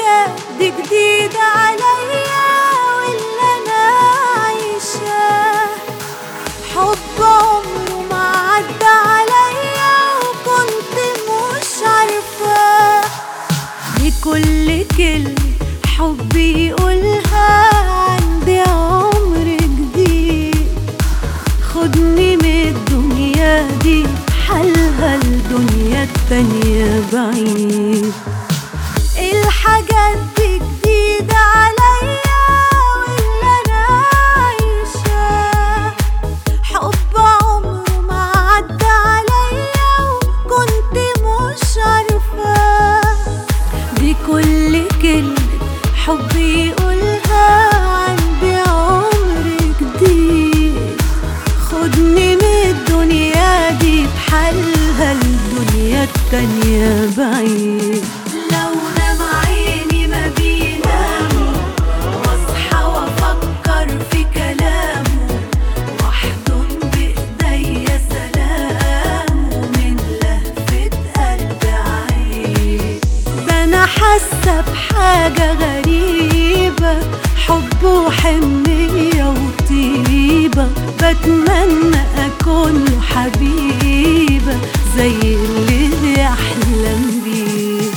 الحياة دي جديدة عليا واللي أنا عايشاه حب عمره ما عدى عليا وكنت مش عارفاه. بكل كلمة حب يقولها عندي عمر جديد، خدني من الدنيا دي حالها الدنيا التانية بعيد. الحاجات دي جديدة عليا واللي أنا عايشاه حب عمره ما عدى عليا وكنت مش عارفاه. دي كل كلمة حب يقولها عندي عمر جديد، خدني من الدنيا دي بحالها الدنيا التانية بعيد. لو نام عيني ما بيناموا واصحى وافكر في كلامه واحضن بايديا سلامه من لهفة قلبي عيد. ده انا حاسة بحاجة غريبة حب وحنية وطيبة، بتمنى اكون له حبيبة زي اللي بيحلم بيه.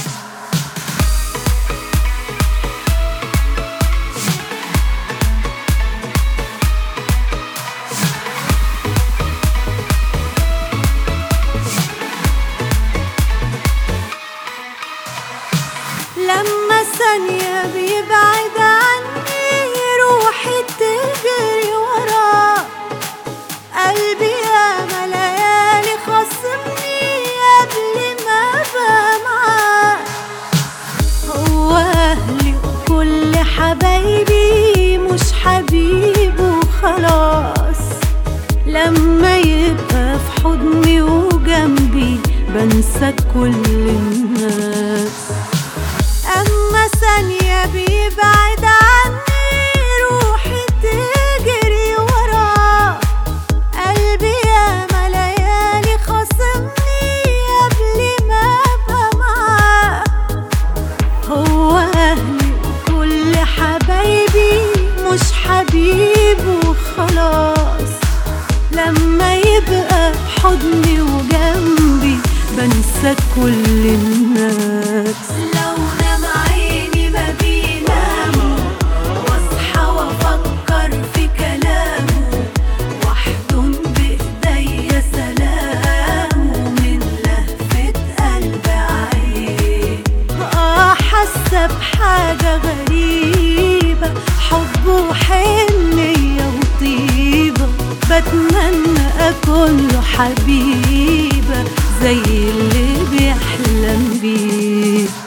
لما ثانية بيبعد عني روحي تجري وراه، قلبي ياما ليالي خاصمني قبل ما ابقى معاه. هو اهلي وكل حبايبي مش حبيبه خلاص، لما يبقى في حضني وجنبي بنسى كل الناس. أما ثانية بيبعد عني روحي تجري وراه، قلبي ياما ليالي خاصمني قبل ما أبقى معاه. هو أهلي وكل حبايبي مش حبيبه خلاص، لما يبقى في حضني وجنبي بنسى كل الناس. لو نام عيني ما بيناموا واصحى وافكر في كلامه واحضن بايديا سلامه من لهفة قلبي عيد. حاسة بحاجة غريبة حب وحنية وطيبة، بتمنى اكون له حبيبة زي اللي بيحلم بيه.